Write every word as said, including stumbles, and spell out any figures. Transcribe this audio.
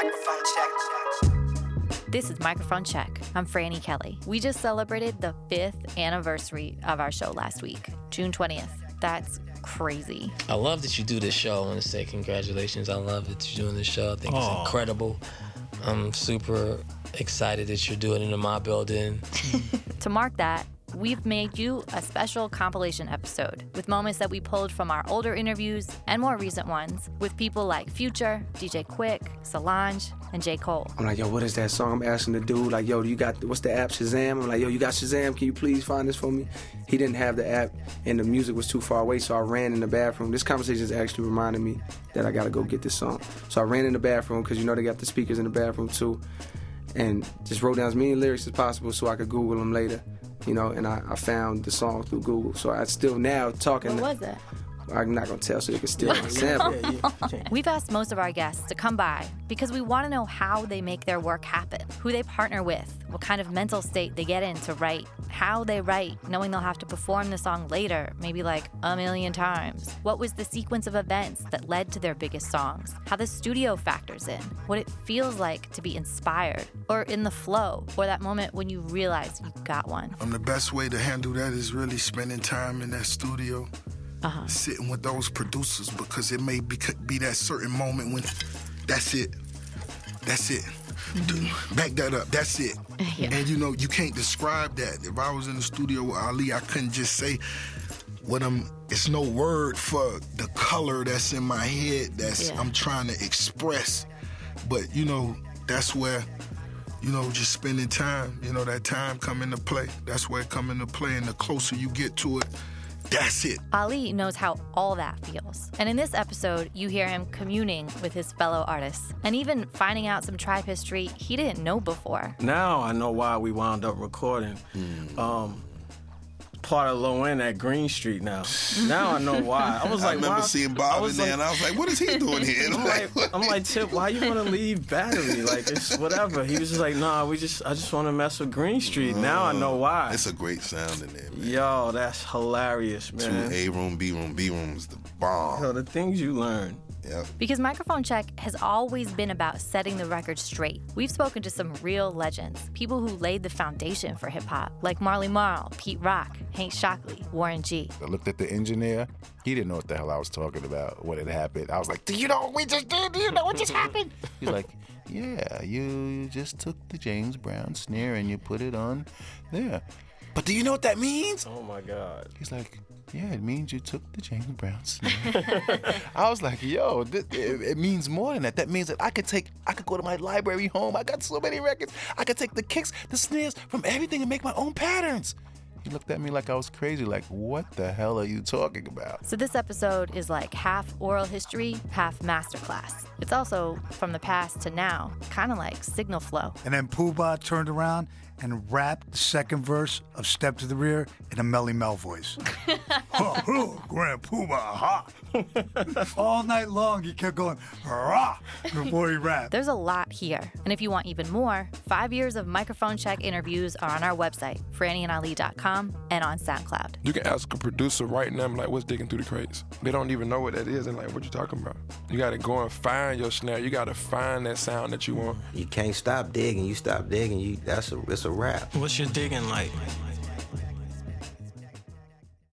Microphone check. This is Microphone Check. I'm Franny Kelly. We just celebrated the fifth anniversary of our show last week, June twentieth. That's crazy. I love that you do this show. I want to say congratulations. I love that you're doing this show. I think it's Aww. incredible. I'm super excited that you're doing it in my building. To mark that, we've made you a special compilation episode with moments that we pulled from our older interviews and more recent ones with people like Future, D J Quick, Solange, and J. Cole. I'm like, yo, what is that song? I'm asking the dude, like, yo, do you got, what's the app, Shazam? I'm like, yo, you got Shazam? Can you please find this for me? He didn't have the app, and the music was too far away, so I ran in the bathroom. This conversation is actually reminded me that I gotta go get this song. So I ran in the bathroom, because you know they got the speakers in the bathroom too, and just wrote down as many lyrics as possible so I could Google them later. You know, and I, I found the song through Google. So I still now talking. What was it? I'm not gonna tell so they can steal the sample. We've asked most of our guests to come by because we want to know how they make their work happen, who they partner with, what kind of mental state they get in to write, how they write, knowing they'll have to perform the song later, maybe like a million times. What was the sequence of events that led to their biggest songs? How the studio factors in, what it feels like to be inspired, or in the flow, or that moment when you realize you got one. Um, the best way to handle that is really spending time in that studio. Uh-huh. Sitting with those producers, because it may be, be that certain moment when that's it. That's it. Mm-hmm. Back that up. That's it. Yeah. And you know, you can't describe that. If I was in the studio with Ali, I couldn't just say what I'm, it's no word for the color that's in my head that's Yeah. I'm trying to express. But, you know, that's where, you know, just spending time, you know, that time come into play. That's where it come into play. And the closer you get to it, that's it. Ali knows how all that feels. And in this episode, you hear him communing with his fellow artists and even finding out some tribe history he didn't know before. Now I know why we wound up recording. Mm. Um, part of Low End at Green Street now. Now I know why. I was I like, remember why? seeing I Bob was in there, like- and I was like, what is he doing here? I'm like, I'm like, Tip, why you want to leave Battery? Like, it's whatever. He was just like, nah, we just, I just want to mess with Green Street. Now I know why. It's a great sound in there, man. Yo, that's hilarious, man. Two A room, B room, B room is the bomb. Yo, the things you learn. Yep. Because Microphone Check has always been about setting the record straight. We've spoken to some real legends, people who laid the foundation for hip-hop, like Marley Marl, Pete Rock, Hank Shockley, Warren G. I looked at the engineer. He didn't know what the hell I was talking about, what had happened. I was like, do you know what we just did? Do you know what just happened? He's like, yeah, you just took the James Brown snare and you put it on there. But do you know what that means? Oh, my God. He's like, yeah, it means you took the James Brown snare. I was like, yo, this, it, it means more than that. That means that I could take, I could go to my library home. I got so many records. I could take the kicks, the snares from everything and make my own patterns. He looked at me like I was crazy, like, what the hell are you talking about? So this episode is like half oral history, half masterclass. It's also from the past to now, kind of like signal flow. And then Pooh Bah turned around and rapped the second verse of Step to the Rear in a Melly Mel voice. oh, oh, Grand Pooh Bah, ha! All night long he kept going, rah, before he rapped. There's a lot here. And if you want even more, five years of Microphone Check interviews are on our website, franny and ali dot com, and on SoundCloud. You can ask a producer right now, like, what's digging through the crates? They don't even know what that is, and like, what you talking about? You gotta go and find your snare. You gotta find that sound that you want. You can't stop digging. You stop digging, you that's a it's a rap. What's your digging like?